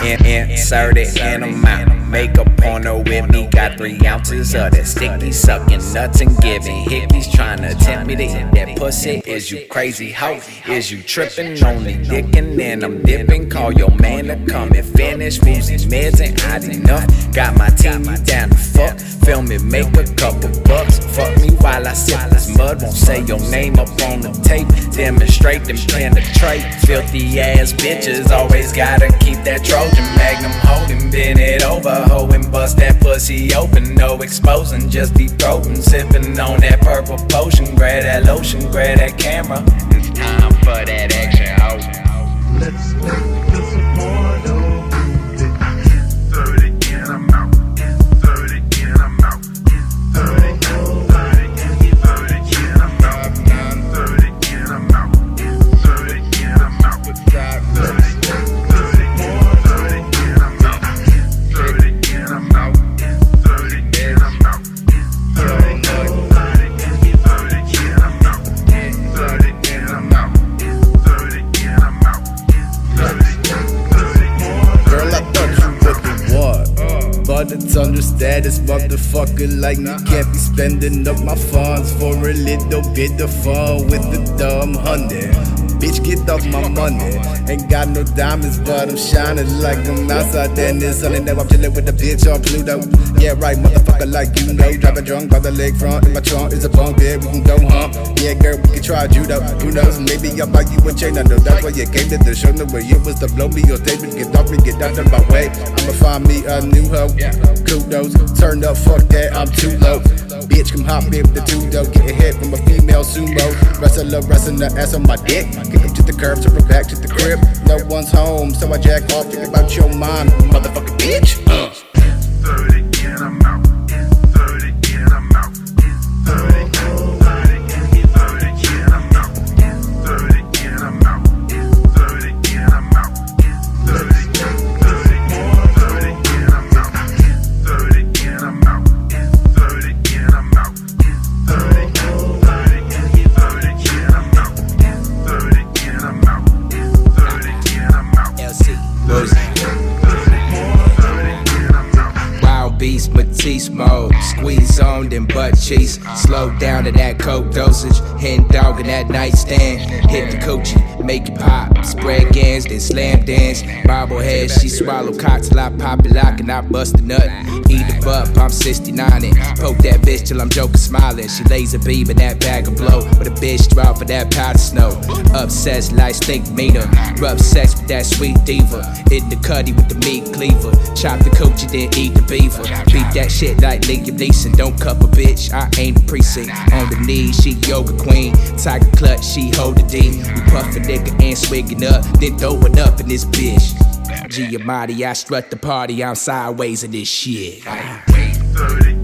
Insert it in a mouth. Make a porno with me. Got 3 ounces of that sticky, sucking nuts and giving hickeys. Trying to tempt me to eat that pussy. Is you crazy, hoe? Is you tripping? Only dicking and I'm dipping. Call your man to come and finish. Music meds ain't hot enough. Got my team down to fuck. Film it, make a couple bucks. Fuck me while I sip this mud. Won't say your name up on the tape. Demonstrate them penetrate. Filthy ass bitches always gotta keep that Trojan Magnum holding. Bend it over, hoe, and bust that pussy open. No exposing, just deep throating. Sipping on that purple potion. Grab that lotion, grab that camera. It's time for that action, hoe. Let's make this a porno. Insert it in a mouth. Insert it in a mouth. Insert it in a mouth. Insert it in a mouth. Insert it in a mouth. Insert it in a mouth. Insert it in a mouth. But it's under status, motherfucker like me can't be spending up my funds for a little bit of fun with the dumb honey. Bitch, get off my money. Ain't got no diamonds, but I'm shining like I'm outside. Then there's something that I'm chillin' with a bitch on Pluto. Yeah, right, motherfucker, like you know. Driving drunk by the leg front. In my trunk is a bunk bed, we can go hump. Yeah, girl, we can try judo. Who knows? Maybe I'll buy you a chain. I know that's why you came to the show. No way it was to blow me or take me, get off me, get out of my way. I'ma find me a new hoe. Kudos, turn up, fuck that, I'm too low. Bitch, come hop in with the 2-dough. Get a hit from a female sumo. Wrestler, resting the ass on my dick. Kick him to the curb, turn her back to the crib. No one's home, so I jack off. Think about your mom, motherfucking bitch. Insert it in a mouth. Insert it in a mouth. Insert it in a mouth. Insert it in a mouth. Insert it in a mouth. Insert it in a mouth. Insert it in a mouth. Wild beast, Matisse mode. Squeeze on them butt cheeks. Slow down to that coke dosage. Hen dog in that nightstand. Hit the coochie, make it pop. Spread gans, then slam dance. Bobblehead, she swallow cock till I pop it lock and I bust a nut. Eat the butt, I'm 69 and poke that bitch till I'm joking smiling. She lays a beam in that bag of blow. With a bitch draw for that powder snow. Obsessed like stink meaner. Rough sex with that sweet diva. Hit the cutty with the meat cleaver. Chop the coochie, then eat the beaver. Beat that shit like Liam Neeson. Don't cup a bitch, I ain't the precinct. On the knees, she yoga queen. Tiger clutch, she hold the D. We puff a nigga and swiggin' up, then throwin' up in this bitch. Giamatti, I strut the party, I'm sideways in this shit. Insert it